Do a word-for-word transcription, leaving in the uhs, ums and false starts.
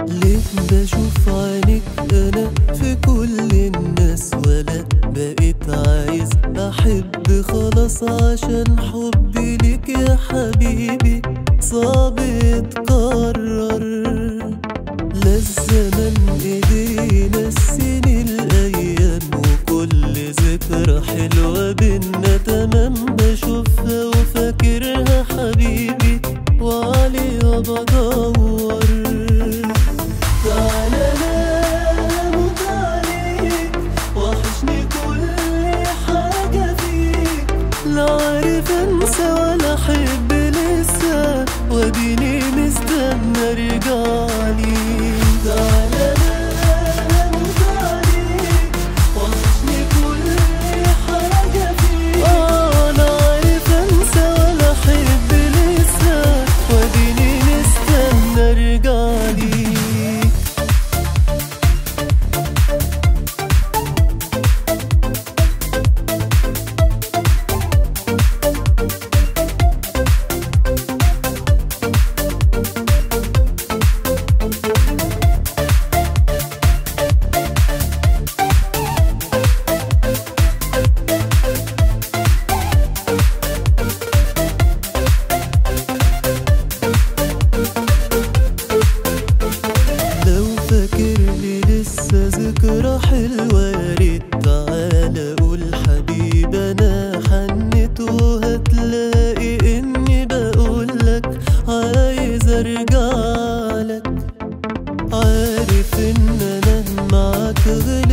ليه بشوف عينيك انا في كل الناس، ولا بقيت عايز احب خلاص عشان حبي ليك يا حبيبي صعب يتكرر. لا الزمن ايدينا السنين الايام، وكل ذكرى حلوة بينا تمام بشوفها وفاكرها حبيبي وعليها بدور. تعالى نموت عليك وحشني كل حاجة فيك، لا عارف انسى ولا احب لسه واديني مستنى ارجعلي. تعالى نموت عليك وحشني كل حاجة فيك، اه لا عارف انسى ولا احب لسه واديني مستنى ارجعلي. ذكرى حلوة يا ريت تعالى قول حبيبي انا حنيت، وهتلاقي اني بقولك عايز ارجعلك. عارف ان انا معاك غلي